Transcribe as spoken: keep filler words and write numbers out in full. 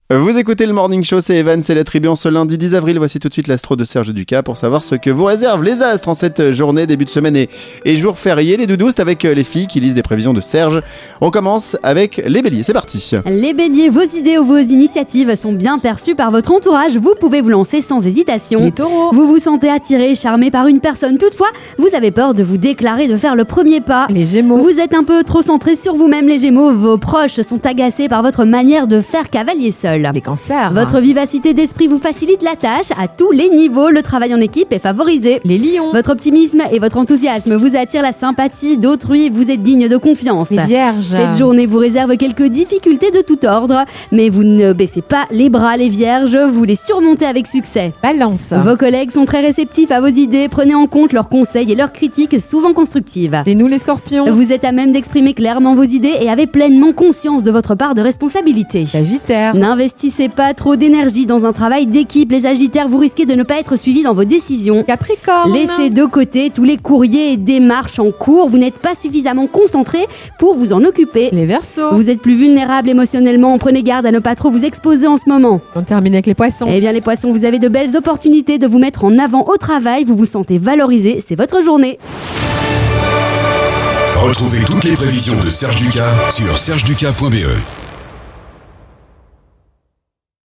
Vous écoutez le Morning Show, c'est Evan, c'est l'attribuant ce lundi dix avril. Voici tout de suite l'astro de Serge Ducas pour savoir ce que vous réservent les astres en cette journée, début de semaine et, et jour férié. Les doudous, c'est avec les filles qui lisent des prévisions de Serge. On commence avec les béliers, c'est parti. Les béliers, vos idées ou vos initiatives sont bien perçues par votre entourage. Vous pouvez vous lancer sans hésitation. Les taureaux, vous vous sentez attiré, charmé par une personne. Toutefois, vous avez peur de vous déclarer, de faire le premier pas. les gémeaux, Vous êtes un peu trop centré sur vous-même, les gémeaux. Vos proches sont agacés par votre manière de faire cavalier seul. les cancers, Votre vivacité d'esprit vous facilite la tâche. À tous les niveaux, le travail en équipe est favorisé. les lions, Votre optimisme et votre enthousiasme vous attirent la sympathie d'autrui. Vous êtes digne de confiance. les vierges, Cette journée vous réserve quelques difficultés de tout ordre, mais vous ne baissez pas les bras, les vierges. Vous les surmontez avec succès. balance, Vos collègues sont très réceptifs à vos idées. Prenez en compte leurs conseils et leurs critiques, souvent constructives. et nous les scorpions, Vous êtes à même d'exprimer clairement vos idées et avez pleinement conscience de votre part de responsabilité. sagittaire, N'investissez pas trop d'énergie dans un travail d'équipe. Les Sagittaires, vous risquez de ne pas être suivis dans vos décisions. capricorne, Laissez de côté tous les courriers et démarches en cours. Vous n'êtes pas suffisamment concentré pour vous en occuper. les verseaux. Vous êtes plus vulnérable émotionnellement. Prenez garde à ne pas trop vous exposer en ce moment. On termine avec les poissons. Eh bien les poissons, vous avez de belles opportunités de vous mettre en avant au travail. Vous vous sentez valorisé. C'est votre journée. Retrouvez toutes les prévisions de Serge Ducas sur serge ducas point b e.